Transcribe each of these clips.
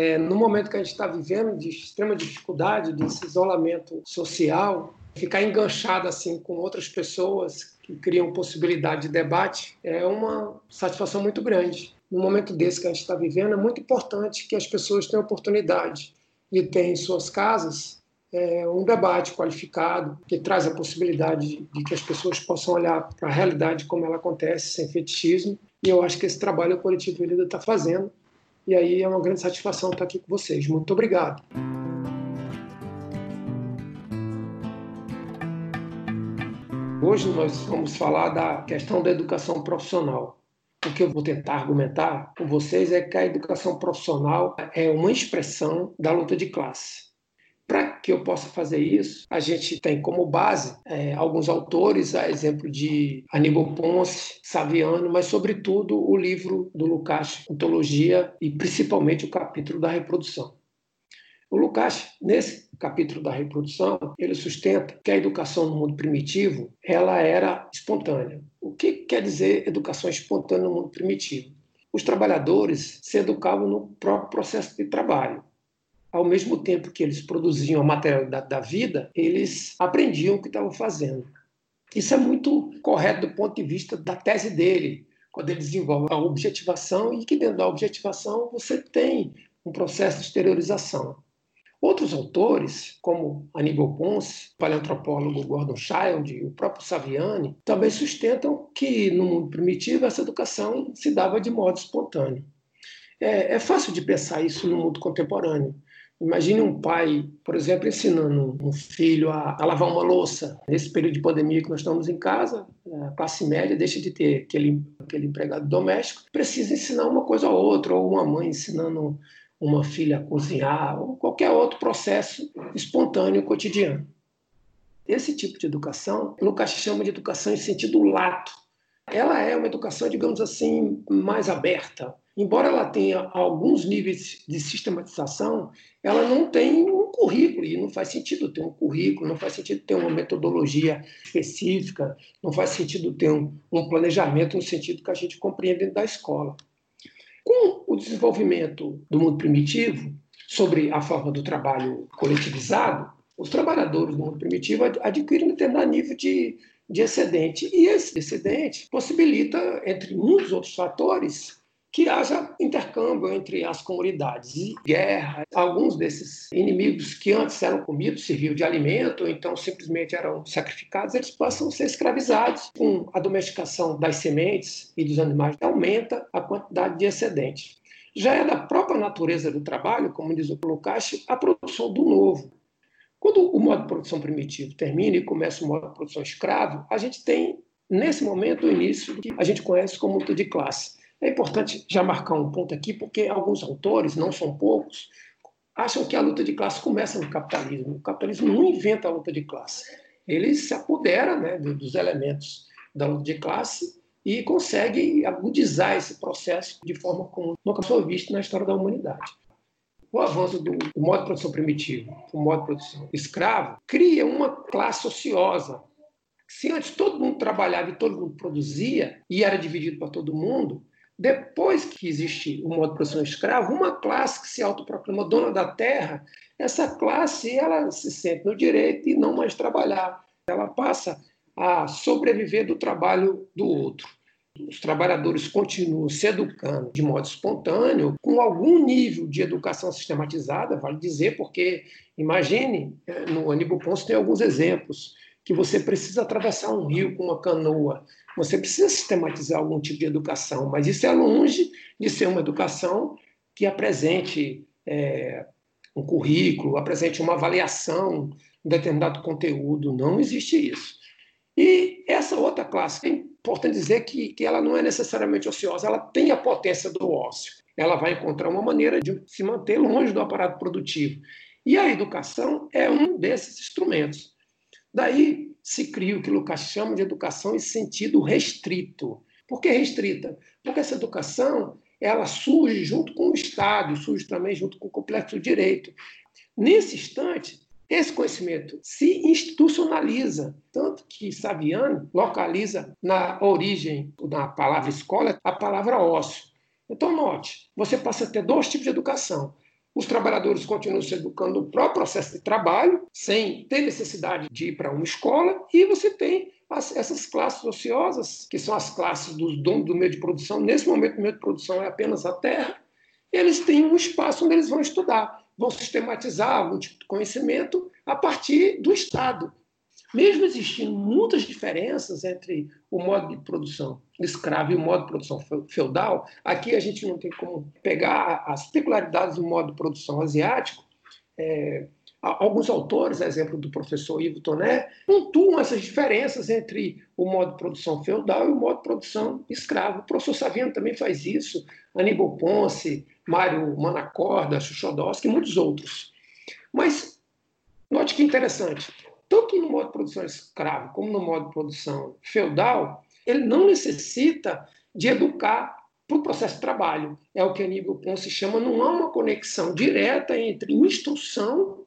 No momento que a gente está vivendo de extrema dificuldade, desse isolamento social, ficar enganchado assim com outras pessoas que criam possibilidade de debate é uma satisfação muito grande. No momento desse que a gente está vivendo, é muito importante que as pessoas tenham oportunidade de ter em suas casas um debate qualificado, que traz a possibilidade de que as pessoas possam olhar para a realidade como ela acontece, sem fetichismo. E eu acho que esse trabalho o Coletivo Líder está fazendo. E aí é uma grande satisfação estar aqui com vocês. Muito obrigado. Hoje nós vamos falar da questão da educação profissional. O que eu vou tentar argumentar com vocês é que a educação profissional é uma expressão da luta de classe. Para que eu possa fazer isso, a gente tem como base alguns autores, a exemplo de Aníbal Ponce, Saviano, mas sobretudo o livro do Lukács, Ontologia, e principalmente o capítulo da reprodução. O Lukács, nesse capítulo da reprodução, ele sustenta que a educação no mundo primitivo ela era espontânea. O que quer dizer educação espontânea no mundo primitivo? Os trabalhadores se educavam no próprio processo de trabalho. Ao mesmo tempo que eles produziam a materialidade da vida, eles aprendiam o que estavam fazendo. Isso é muito correto do ponto de vista da tese dele, quando ele desenvolve a objetivação e que dentro da objetivação você tem um processo de exteriorização. Outros autores, como Aníbal Ponce, o paleoantropólogo Gordon Childe e o próprio Saviani, também sustentam que no mundo primitivo essa educação se dava de modo espontâneo. É fácil de pensar isso no mundo contemporâneo. Imagine um pai, por exemplo, ensinando um filho a lavar uma louça. Nesse período de pandemia que nós estamos em casa, a classe média deixa de ter aquele empregado doméstico, precisa ensinar uma coisa ou outra, ou uma mãe ensinando uma filha a cozinhar, ou qualquer outro processo espontâneo cotidiano. Esse tipo de educação, o Lukács chama de educação em sentido lato. Ela é uma educação, digamos assim, mais aberta. Embora ela tenha alguns níveis de sistematização, ela não tem um currículo, e não faz sentido ter um currículo, não faz sentido ter uma metodologia específica, não faz sentido ter um planejamento no sentido que a gente compreende dentro da escola. Com o desenvolvimento do mundo primitivo, sobre a forma do trabalho coletivizado, os trabalhadores do mundo primitivo adquirem um determinado nível de excedente. E esse excedente possibilita, entre muitos outros fatores, que haja intercâmbio entre as comunidades e guerra. Alguns desses inimigos que antes eram comidos, serviam de alimento, ou então simplesmente eram sacrificados, eles passam a ser escravizados. Com a domesticação das sementes e dos animais, aumenta a quantidade de excedente. Já é da própria natureza do trabalho, como diz o Lukács, a produção do novo. Quando o modo de produção primitivo termina e começa o modo de produção escravo, a gente tem, nesse momento, o início do que a gente conhece como luta de classe. É importante já marcar um ponto aqui, porque alguns autores, não são poucos, acham que a luta de classe começa no capitalismo. O capitalismo não inventa a luta de classe. Ele se apodera, né, dos elementos da luta de classe e consegue agudizar esse processo de forma como nunca foi visto na história da humanidade. O avanço do modo de produção primitivo, o modo de produção escravo, cria uma classe ociosa. Se antes todo mundo trabalhava e todo mundo produzia, e era dividido para todo mundo, depois que existe o modo de produção escravo, uma classe que se autoproclama dona da terra, essa classe ela se sente no direito de não mais trabalhar. Ela passa a sobreviver do trabalho do outro. Os trabalhadores continuam se educando de modo espontâneo, com algum nível de educação sistematizada, vale dizer, porque, imagine, no Aníbal Ponce tem alguns exemplos, que você precisa atravessar um rio com uma canoa, você precisa sistematizar algum tipo de educação, mas isso é longe de ser uma educação que apresente um currículo, apresente uma avaliação de determinado conteúdo, não existe isso. E essa outra classe, é importante dizer que ela não é necessariamente ociosa, ela tem a potência do ócio. Ela vai encontrar uma maneira de se manter longe do aparato produtivo. E a educação é um desses instrumentos. Daí se cria o que Lukács chama de educação em sentido restrito. Por que restrita? Porque essa educação ela surge junto com o Estado, surge também junto com o complexo do direito. Nesse instante, esse conhecimento se institucionaliza, tanto que Saviano localiza na origem da palavra escola a palavra ócio. Então, note, você passa a ter dois tipos de educação. Os trabalhadores continuam se educando no próprio processo de trabalho, sem ter necessidade de ir para uma escola, e você tem essas classes ociosas, que são as classes dos donos do meio de produção. Nesse momento, o meio de produção é apenas a terra. Eles têm um espaço onde eles vão estudar, vão sistematizar algum tipo de conhecimento a partir do Estado. Mesmo existindo muitas diferenças entre o modo de produção escravo e o modo de produção feudal, aqui a gente não tem como pegar as peculiaridades do modo de produção asiático. Alguns autores, exemplo do professor Ivo Toné, pontuam essas diferenças entre o modo de produção feudal e o modo de produção escravo. O professor Saviano também faz isso, Aníbal Ponce, Mário Manacorda, Chuchodowski e muitos outros. Mas note que interessante, tanto no modo de produção escravo como no modo de produção feudal, ele não necessita de educar para o processo de trabalho. É o que Aníbal Ponce chama, não há uma conexão direta entre instrução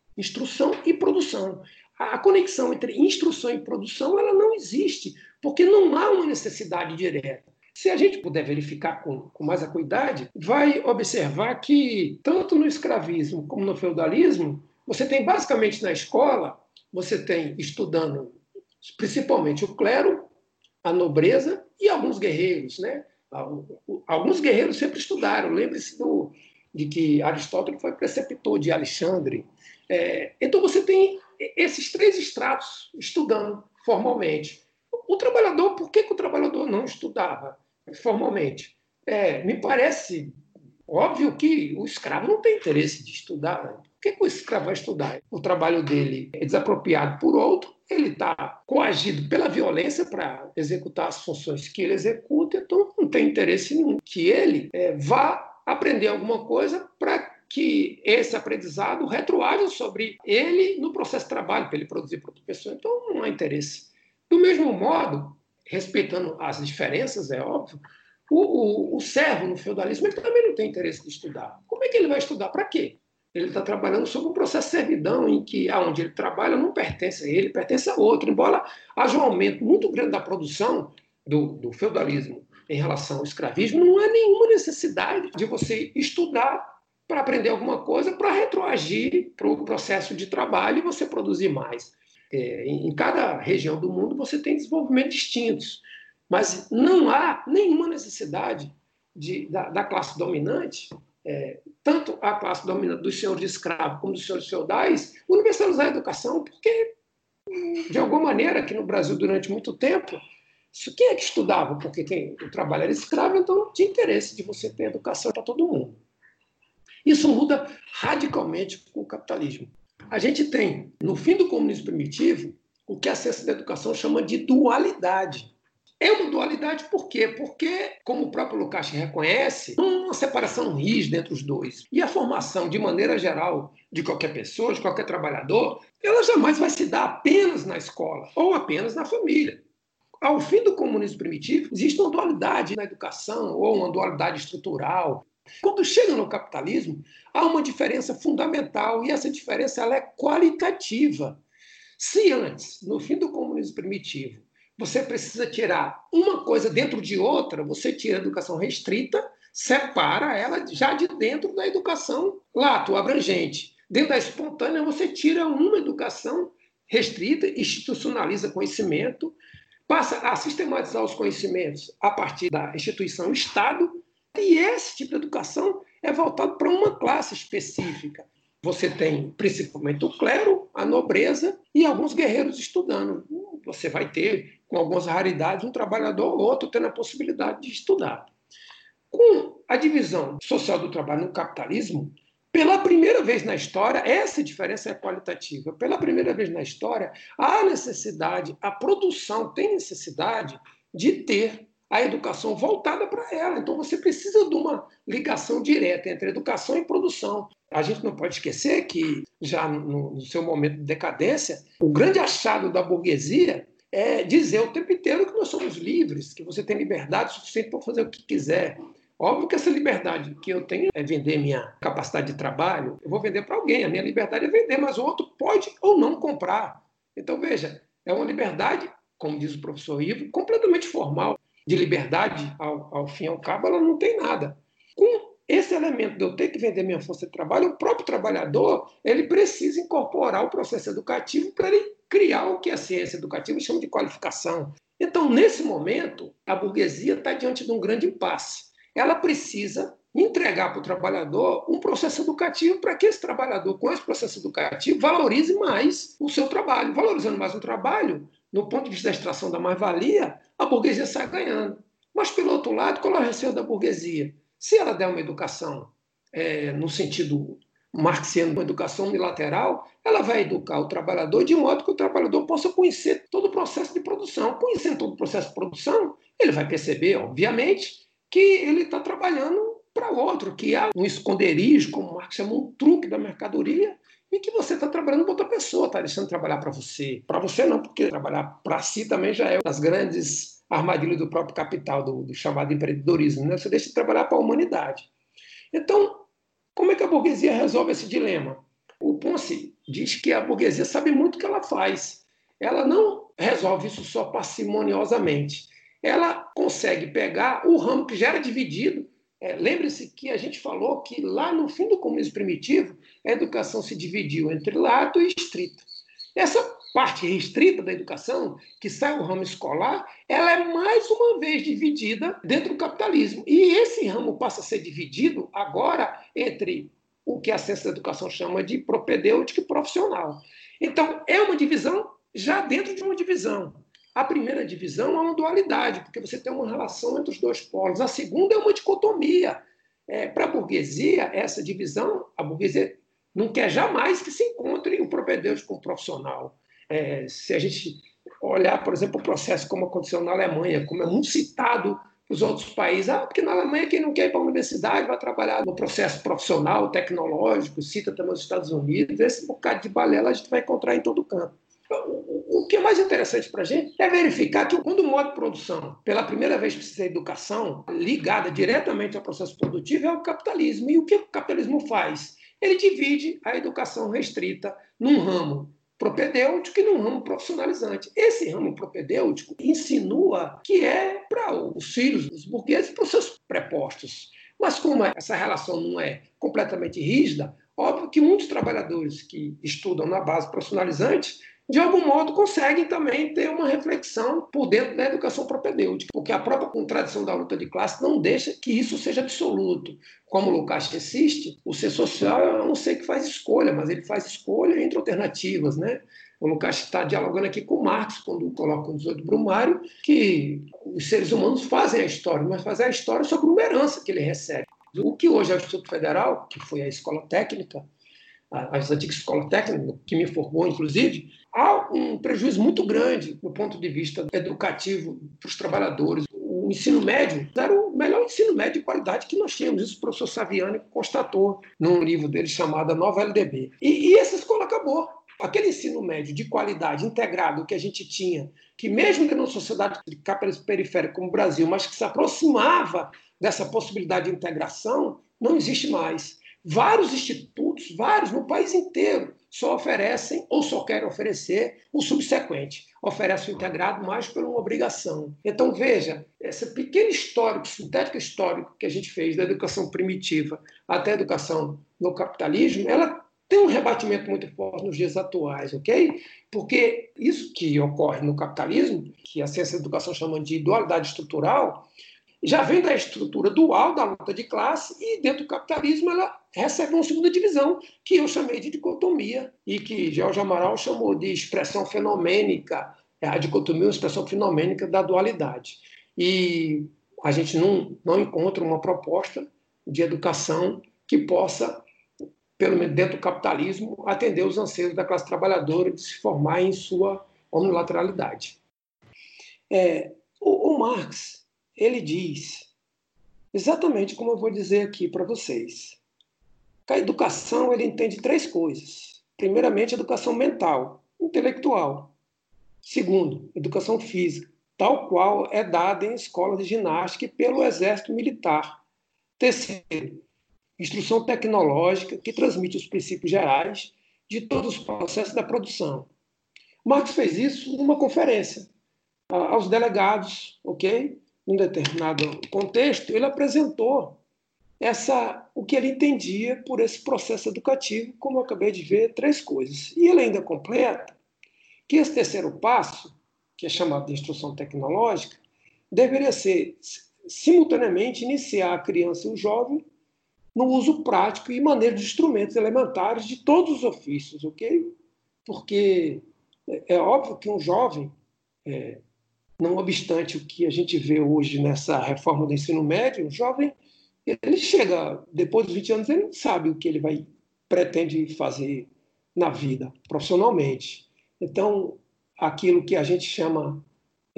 e produção. A conexão entre instrução e produção ela não existe, porque não há uma necessidade direta. Se a gente puder verificar com mais acuidade, vai observar que, tanto no escravismo como no feudalismo, você tem basicamente na escola, você tem estudando principalmente o clero, a nobreza e alguns guerreiros, né? Alguns guerreiros sempre estudaram. Lembre-se de que Aristóteles foi preceptor de Alexandre. Então você tem esses três estratos estudando formalmente. O trabalhador, por que o trabalhador não estudava formalmente? Me parece óbvio que o escravo não tem interesse de estudar. Por que o escravo vai estudar? O trabalho dele é desapropriado por outro, ele está coagido pela violência para executar as funções que ele executa, então não tem interesse nenhum que ele vá aprender alguma coisa para que esse aprendizado retroaja sobre ele no processo de trabalho, para ele produzir para outra pessoa. Então não há interesse. Do mesmo modo, respeitando as diferenças, é óbvio, o servo no feudalismo ele também não tem interesse de estudar. Como é que ele vai estudar? Para quê? Ele está trabalhando sob um processo de servidão em que aonde ele trabalha não pertence a ele, pertence a outro. Embora haja um aumento muito grande da produção do feudalismo em relação ao escravismo, não há nenhuma necessidade de você estudar para aprender alguma coisa, para retroagir para o processo de trabalho e você produzir mais. Em cada região do mundo você tem desenvolvimentos distintos. Mas não há nenhuma necessidade da classe dominante, tanto a classe dominante dos senhores de escravo como dos senhores feudais, universalizar a educação, porque, de alguma maneira, aqui no Brasil, durante muito tempo, quem é que estudava? Porque o trabalho era escravo, então não tinha interesse de você ter educação para todo mundo. Isso muda radicalmente com o capitalismo. A gente tem, no fim do comunismo primitivo, o que a ciência da educação chama de dualidade. É uma dualidade por quê? Porque, como o próprio Lukács reconhece, não há uma separação rígida entre os dois. E a formação, de maneira geral, de qualquer pessoa, de qualquer trabalhador, ela jamais vai se dar apenas na escola ou apenas na família. Ao fim do comunismo primitivo, existe uma dualidade na educação ou uma dualidade estrutural. Quando chega no capitalismo, há uma diferença fundamental e essa diferença ela é qualitativa. Se antes, no fim do comunismo primitivo, você precisa tirar uma coisa dentro de outra, você tira a educação restrita, separa ela já de dentro da educação lato, abrangente. Dentro da espontânea, você tira uma educação restrita, institucionaliza conhecimento, passa a sistematizar os conhecimentos a partir da instituição Estado, e esse tipo de educação é voltado para uma classe específica. Você tem principalmente o clero, a nobreza e alguns guerreiros estudando. Você vai ter, com algumas raridades, um trabalhador ou outro tendo a possibilidade de estudar. Com a divisão social do trabalho no capitalismo, pela primeira vez na história, essa diferença é qualitativa. Pela primeira vez na história, há necessidade, a produção tem necessidade de ter a educação voltada para ela. Então, você precisa de uma ligação direta entre educação e produção. A gente não pode esquecer que, já no seu momento de decadência, o grande achado da burguesia é dizer o tempo inteiro que nós somos livres, que você tem liberdade suficiente para fazer o que quiser. Óbvio que essa liberdade que eu tenho é vender minha capacidade de trabalho, eu vou vender para alguém, a minha liberdade é vender, mas o outro pode ou não comprar. Então, veja, é uma liberdade, como diz o professor Ivo, completamente formal. De liberdade, ao fim e ao cabo, ela não tem nada. Com esse elemento de eu ter que vender minha força de trabalho, o próprio trabalhador, ele precisa incorporar o processo educativo para ele criar o que a ciência educativa chama de qualificação. Então, nesse momento, a burguesia está diante de um grande impasse. Ela precisa entregar para o trabalhador um processo educativo para que esse trabalhador, com esse processo educativo, valorize mais o seu trabalho. Valorizando mais o trabalho, no ponto de vista da extração da mais-valia, a burguesia sai ganhando. Mas, pelo outro lado, qual é o receio da burguesia? Se ela der uma educação no sentido marxiano, uma educação unilateral, ela vai educar o trabalhador de modo que o trabalhador possa conhecer todo o processo de produção. Conhecendo todo o processo de produção, ele vai perceber, obviamente, que ele está trabalhando para o outro, que há um esconderijo, como Marx chama, um truque da mercadoria, e que você está trabalhando para outra pessoa, está deixando de trabalhar para você. Para você não, porque trabalhar para si também já é uma das grandes armadilhas do próprio capital, do chamado empreendedorismo. Né? Você deixa de trabalhar para a humanidade. Então, como é que a burguesia resolve esse dilema? O Ponce diz que a burguesia sabe muito o que ela faz. Ela não resolve isso só parcimoniosamente. Ela consegue pegar o ramo que já era dividido. Lembre-se que a gente falou que lá no fim do comunismo primitivo, a educação se dividiu entre lato e estrito. Essa parte restrita da educação, que sai o ramo escolar, ela é mais uma vez dividida dentro do capitalismo. E esse ramo passa a ser dividido agora entre o que a ciência da educação chama de propedêutica e profissional. Então, é uma divisão já dentro de uma divisão. A primeira divisão é uma dualidade, porque você tem uma relação entre os dois polos. A segunda é uma dicotomia. Para a burguesia, essa divisão, a burguesia não quer jamais que se encontre o propedêutico com o profissional. Se a gente olhar, por exemplo, o processo como aconteceu na Alemanha, como é muito citado nos outros países, porque na Alemanha quem não quer ir para a universidade vai trabalhar no processo profissional, tecnológico, cita também os Estados Unidos, esse bocado de balela a gente vai encontrar em todo canto. O que é mais interessante para a gente é verificar que quando o modo de produção, pela primeira vez, precisa de educação ligada diretamente ao processo produtivo, é o capitalismo. E o que o capitalismo faz? Ele divide a educação restrita num ramo propedêutico e num ramo profissionalizante. Esse ramo propedêutico insinua que é para os filhos dos burgueses para os seus prepostos. Mas como essa relação não é completamente rígida, óbvio que muitos trabalhadores que estudam na base profissionalizante de algum modo, conseguem também ter uma reflexão por dentro da educação propedêutica, porque a própria contradição da luta de classe não deixa que isso seja absoluto. Como o Lukács insiste, o ser social é um ser que faz escolha, mas ele faz escolha entre alternativas, né? O Lukács está dialogando aqui com Marx, quando coloca no 18 Brumário, que os seres humanos fazem a história, mas fazem a história sobre uma herança que ele recebe. O que hoje é o Instituto Federal, que foi a escola técnica, as antigas escolas técnicas, que me formou, inclusive, há um prejuízo muito grande do ponto de vista educativo para os trabalhadores. O ensino médio era o melhor ensino médio de qualidade que nós tínhamos. Isso o professor Saviani constatou num livro dele chamado A Nova LDB. E essa escola acabou. Aquele ensino médio de qualidade integrado que a gente tinha, que mesmo que numa sociedade de capitalismo periférico como o Brasil, mas que se aproximava dessa possibilidade de integração, não existe mais. Vários institutos, vários no país inteiro, só oferecem ou só querem oferecer o subsequente. Oferece o integrado mais por uma obrigação. Então, veja, esse pequeno histórico, sintético histórico que a gente fez da educação primitiva até a educação no capitalismo, ela tem um rebatimento muito forte nos dias atuais, ok? Porque isso que ocorre no capitalismo, que a ciência da educação chama de dualidade estrutural, já vem da estrutura dual da luta de classe e dentro do capitalismo ela recebe uma segunda divisão, que eu chamei de dicotomia e que Jorge Amaral chamou de expressão fenomênica, a dicotomia é uma expressão fenomênica da dualidade. E a gente não encontra uma proposta de educação que possa, pelo menos dentro do capitalismo, atender os anseios da classe trabalhadora de se formar em sua unilateralidade. O Marx, ele diz, exatamente como eu vou dizer aqui para vocês, que a educação ele entende três coisas. Primeiramente, educação mental, intelectual. Segundo, educação física, tal qual é dada em escolas de ginástica e pelo exército militar. Terceiro, instrução tecnológica que transmite os princípios gerais de todos os processos da produção. Marx fez isso numa conferência aos delegados, ok? Em determinado contexto, ele apresentou o que ele entendia por esse processo educativo, como eu acabei de ver, 3 coisas. E ele ainda completa que esse terceiro passo, que é chamado de instrução tecnológica, deveria ser, simultaneamente, iniciar a criança e o jovem no uso prático e manejo de instrumentos elementares de todos os ofícios, ok? Porque é óbvio que um jovem, não obstante o que a gente vê hoje nessa reforma do ensino médio, um jovem, ele chega, depois dos 20 anos, ele não sabe o que ele pretende fazer na vida, profissionalmente. Então, aquilo que a gente chama,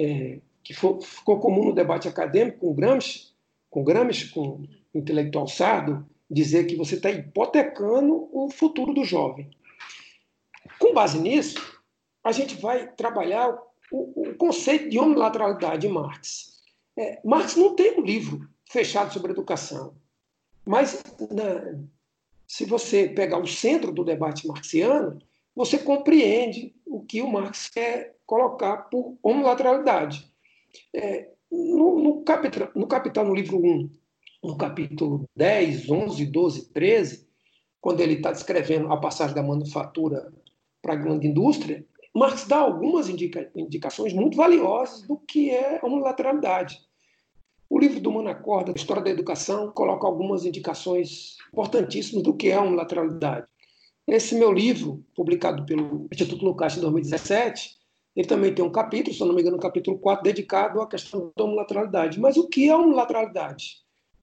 ficou comum no debate acadêmico com Gramsci, com o intelectual Sardo, dizer que você está hipotecando o futuro do jovem. Com base nisso, a gente vai trabalhar o conceito de unilateralidade de Marx. Marx não tem um livro fechado sobre educação, mas se você pegar o centro do debate marxiano, você compreende o que o Marx quer colocar por unilateralidade. No Capital, no livro 1, no capítulo 10, 11, 12, 13, quando ele está descrevendo a passagem da manufatura para a grande indústria, Marx dá algumas indicações muito valiosas do que é a unilateralidade. O livro do Manacorda, História da Educação, coloca algumas indicações importantíssimas do que é a unilateralidade. Esse meu livro, publicado pelo Instituto Lukács em 2017, ele também tem um capítulo, se não me engano, o capítulo 4, dedicado à questão da unilateralidade. Mas o que é a unilateralidade?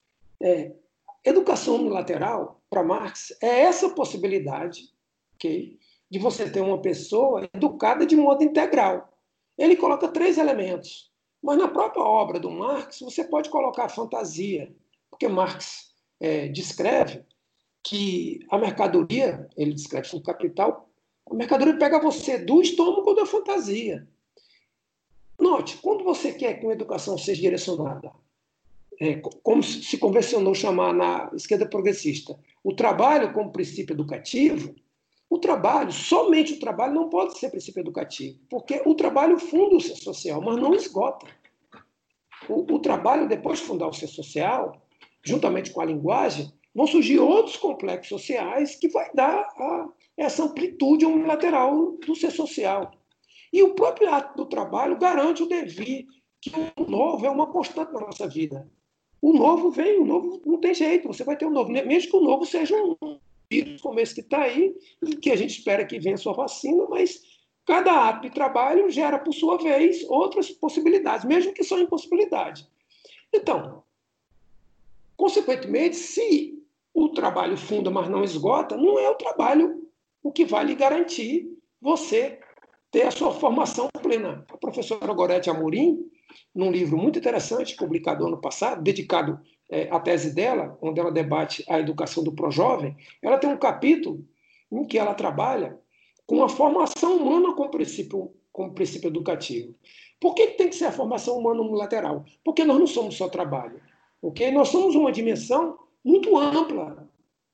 Educação unilateral, para Marx, é essa possibilidade, okay, de você ter uma pessoa educada de modo integral. Ele coloca 3 elementos, mas na própria obra do Marx você pode colocar a fantasia, porque Marx descreve que a mercadoria, ele descreve no Capital, a mercadoria pega você do estômago ou da fantasia. Note, quando você quer que uma educação seja direcionada, como se convencionou chamar na esquerda progressista, o trabalho como princípio educativo, somente o trabalho não pode ser princípio educativo, porque o trabalho funda o ser social, mas não esgota. O trabalho, depois de fundar o ser social, juntamente com a linguagem, vão surgir outros complexos sociais que vai dar essa amplitude unilateral do ser social. E o próprio ato do trabalho garante o devir, que o novo é uma constante na nossa vida. O novo vem, o novo não tem jeito, você vai ter um novo, mesmo que o novo seja um vírus como esse que está aí, e que a gente espera que venha a sua vacina, mas cada ato de trabalho gera, por sua vez, outras possibilidades, mesmo que só impossibilidade. Então, consequentemente, se o trabalho funda, mas não esgota, não é o trabalho o que vai lhe garantir você ter a sua formação plena. A professora Gorete Amorim, num livro muito interessante, publicado ano passado, dedicado à tese dela, onde ela debate a educação do pró-jovem, ela tem um capítulo em que ela trabalha com a formação humana como princípio educativo. Por que tem que ser a formação humana unilateral? Porque nós não somos só trabalho. Okay? Nós somos uma dimensão muito ampla.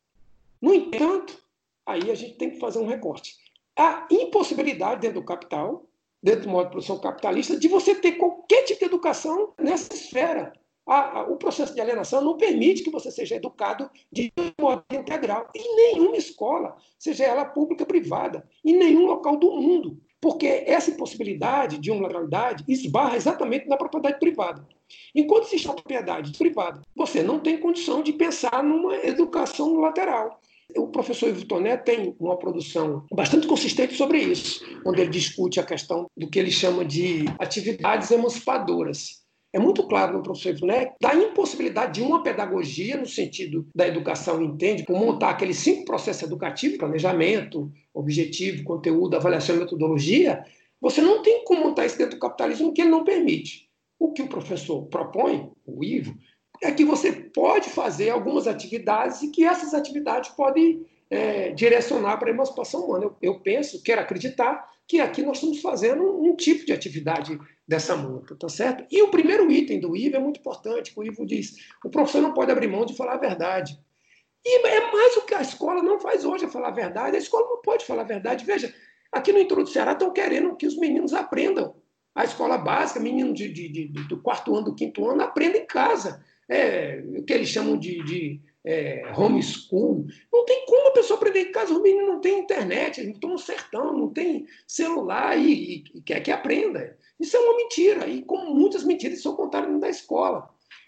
No entanto, aí a gente tem que fazer um recorte. A impossibilidade dentro do capital, dentro do modo de produção capitalista, de você ter qualquer tipo de educação nessa esfera. O processo de alienação não permite que você seja educado de modo integral em nenhuma escola, seja ela pública ou privada, em nenhum local do mundo, porque essa impossibilidade de unilateralidade esbarra exatamente na propriedade privada. Enquanto existe a propriedade privada, você não tem condição de pensar numa educação unilateral. O professor Ivo Toné tem uma produção bastante consistente sobre isso, onde ele discute a questão do que ele chama de atividades emancipadoras. É muito claro no professor Ivo Toné da impossibilidade de uma pedagogia, no sentido da educação entende, por montar aqueles 5 processos educativos, planejamento, objetivo, conteúdo, avaliação e metodologia, você não tem como montar isso dentro do capitalismo que ele não permite. O que o professor propõe, o Ivo, é que você pode fazer algumas atividades e que essas atividades podem direcionar para a emancipação humana. Eu penso, quero acreditar, que aqui nós estamos fazendo um tipo de atividade dessa monta, tá certo? E o primeiro item do Ivo é muito importante, o Ivo diz, o professor não pode abrir mão de falar a verdade. E é mais o que a escola não faz hoje, é falar a verdade. A escola não pode falar a verdade. Veja, aqui no Introduto do Ceará estão querendo que os meninos aprendam. A escola básica, menino do 4º ano, do 5º ano, aprende em casa. O que eles chamam de homeschool. Não tem como a pessoa aprender em casa. O menino não tem internet, eles estão no sertão, não tem celular e quer que aprenda. Isso é uma mentira. E como muitas mentiras são contadas dentro da escola.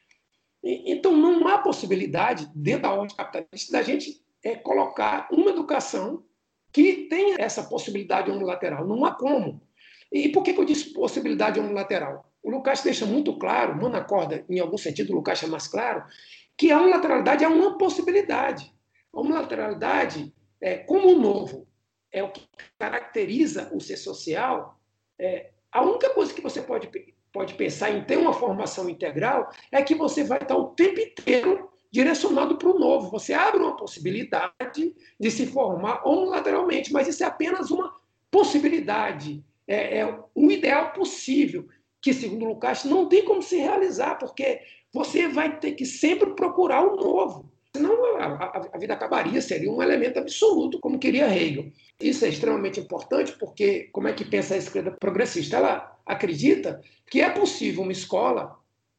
Então, não há possibilidade, dentro da ordem capitalista, da gente colocar uma educação que tenha essa possibilidade unilateral. Não há como. E por que eu disse possibilidade unilateral? O Lukács deixa muito claro, Mano Acorda, em algum sentido, o Lukács é mais claro, que a unilateralidade é uma possibilidade. A unilateralidade, como o novo é o que caracteriza o ser social, a única coisa que você pode pensar em ter uma formação integral é que você vai estar o tempo inteiro direcionado para o novo. Você abre uma possibilidade de se formar unilateralmente, mas isso é apenas uma possibilidade, um ideal possível, que, segundo o Lukács, não tem como se realizar, porque você vai ter que sempre procurar o novo. Senão a vida acabaria, seria um elemento absoluto, como queria Hegel. Isso é extremamente importante, porque como é que pensa a esquerda progressista? Ela acredita que é possível uma escola,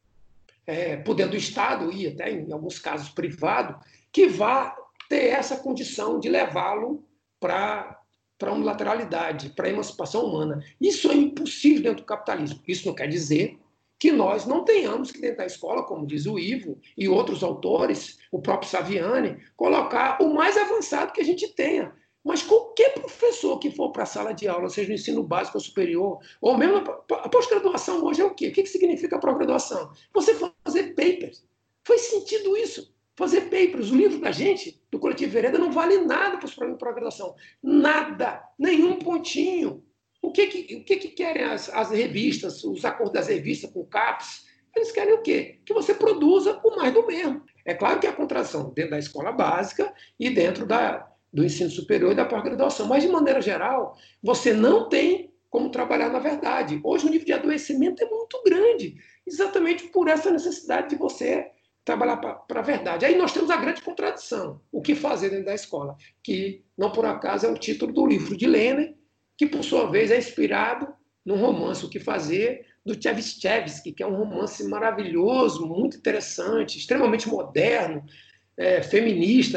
podendo do Estado e até, em alguns casos, privado, que vá ter essa condição de levá-lo para a unilateralidade, para a emancipação humana. Isso é impossível dentro do capitalismo. Isso não quer dizer que nós não tenhamos que, dentro da escola, como diz o Ivo e outros autores, o próprio Saviani, colocar o mais avançado que a gente tenha. Mas qualquer professor que for para a sala de aula, seja no ensino básico ou superior, ou mesmo a pós-graduação hoje é o quê? O que significa a pós-graduação? Você fazer papers. Faz sentido isso. Fazer papers. O livro da gente, do Coletivo Vereda, não vale nada para os programas de pós-graduação. Nada. Nenhum pontinho. O que querem as revistas, os acordos das revistas com o CAPES? Eles querem o quê? Que você produza o mais do mesmo. É claro que há contradição dentro da escola básica e dentro do ensino superior e da pós-graduação, mas, de maneira geral, você não tem como trabalhar na verdade. Hoje o nível de adoecimento é muito grande, exatamente por essa necessidade de você trabalhar para a verdade. Aí nós temos a grande contradição, o que fazer dentro da escola, que não por acaso é o título do livro de Lenin, que, por sua vez, é inspirado num romance, O que Fazer, do Tchevsky, que é um romance maravilhoso, muito interessante, extremamente moderno, feminista,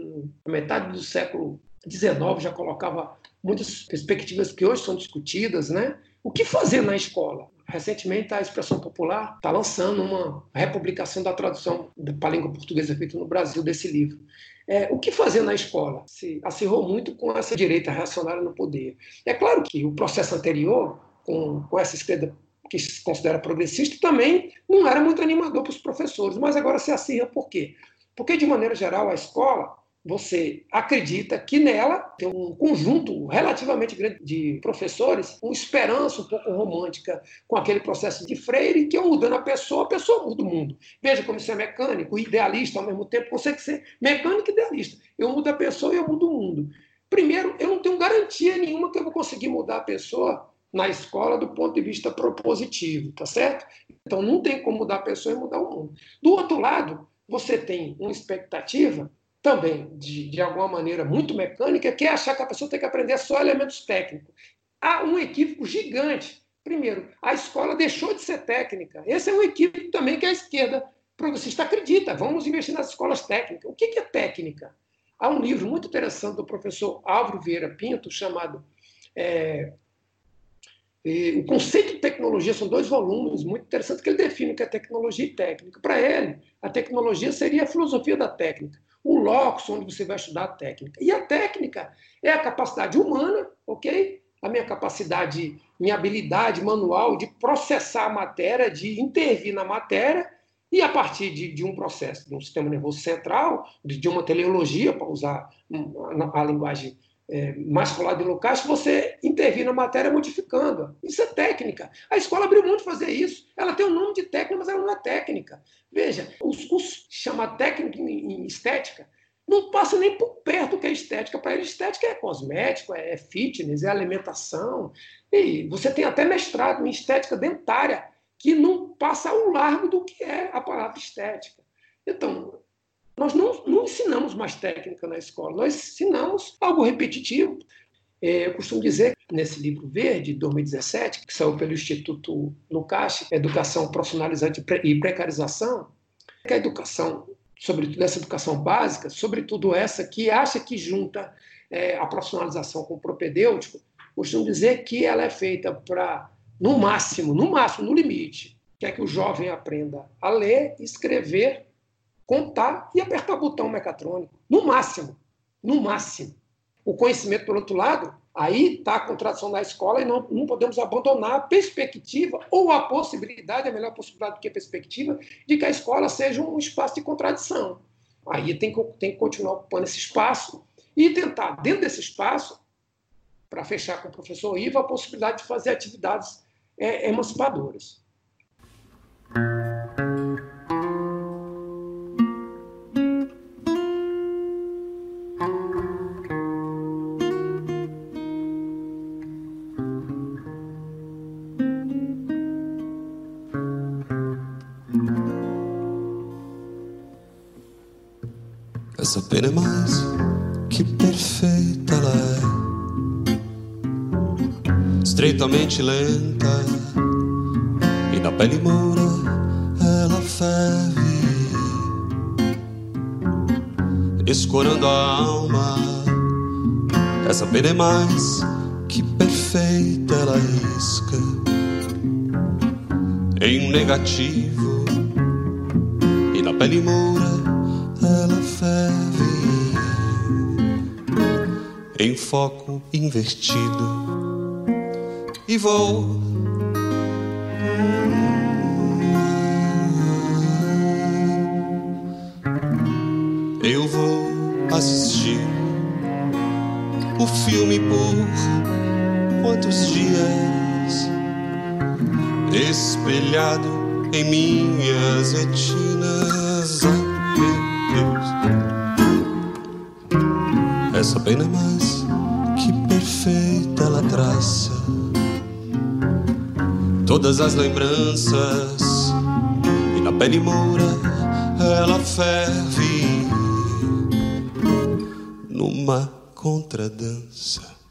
na metade do século XIX já colocava muitas perspectivas que hoje são discutidas, né? O que fazer na escola? Recentemente, a Expressão Popular está lançando uma republicação da tradução para a língua portuguesa feita no Brasil desse livro. O que fazer na escola? Se acirrou muito com essa direita reacionária no poder. É claro que o processo anterior, com essa esquerda que se considera progressista, também não era muito animador para os professores, mas agora se acirra por quê? Porque, de maneira geral, a escola, você acredita que nela tem um conjunto relativamente grande de professores, uma esperança um pouco romântica com aquele processo de Freire, que eu mudando a pessoa muda o mundo. Veja como isso é mecânico, idealista ao mesmo tempo, consegue ser mecânico e idealista. Eu mudo a pessoa e eu mudo o mundo. Primeiro, eu não tenho garantia nenhuma que eu vou conseguir mudar a pessoa na escola do ponto de vista propositivo, tá certo? Então, não tem como mudar a pessoa e mudar o mundo. Do outro lado, você tem uma expectativa também, de alguma maneira, muito mecânica, que é achar que a pessoa tem que aprender só elementos técnicos. Há um equívoco gigante. Primeiro, a escola deixou de ser técnica. Esse é um equívoco também que a esquerda progressista acredita. Vamos investir nas escolas técnicas. O que é técnica? Há um livro muito interessante do professor Álvaro Vieira Pinto, chamado O Conceito de Tecnologia. São 2 volumes muito interessantes que ele define o que é tecnologia e técnica. Para ele, a tecnologia seria a filosofia da técnica. O locus, onde você vai estudar a técnica. E a técnica é a capacidade humana, ok? A minha capacidade, minha habilidade manual de processar a matéria, de intervir na matéria, e a partir de um processo, de um sistema nervoso central, de uma teleologia, para usar a linguagem mais colada em Lukács, você intervir na matéria modificando. Isso é técnica. A escola abriu mão de fazer isso. Ela tem o nome de técnica, mas ela não é técnica. Veja, os cursos que chamam técnica em estética não passam nem por perto do que é estética. Para ele, estética é cosmético, é fitness, é alimentação. E você tem até mestrado em estética dentária, que não passa ao largo do que é a palavra estética. Então, nós não ensinamos mais técnica na escola, nós ensinamos algo repetitivo. Eu costumo dizer, nesse livro verde, de 2017, que saiu pelo Instituto Lukács, Educação Profissionalizante e Precarização, que a educação sobretudo essa educação básica, sobretudo essa que acha que junta a profissionalização com o propedêutico, costumo dizer que ela é feita para, no máximo, no limite, quer que o jovem aprenda a ler, escrever, contar e apertar botão mecatrônico. No máximo. No máximo. O conhecimento, por outro lado, aí está a contradição da escola e não podemos abandonar a perspectiva ou a possibilidade, a melhor possibilidade do que a perspectiva, de que a escola seja um espaço de contradição. Aí tem que continuar ocupando esse espaço e tentar, dentro desse espaço, para fechar com o professor Ivo, a possibilidade de fazer atividades emancipadoras. Essa pena é mais que perfeita, ela é estreitamente lenta, e na pele moura ela ferve, escorando a alma. Essa pena é mais que perfeita, ela isca em negativo, e na pele moura ela ferve em foco invertido, e vou eu vou assistir o filme por quantos dias, espelhado em minhas retinas. Essa pena é mais que perfeita, ela traça todas as lembranças, e na pele moura ela ferve numa contradança.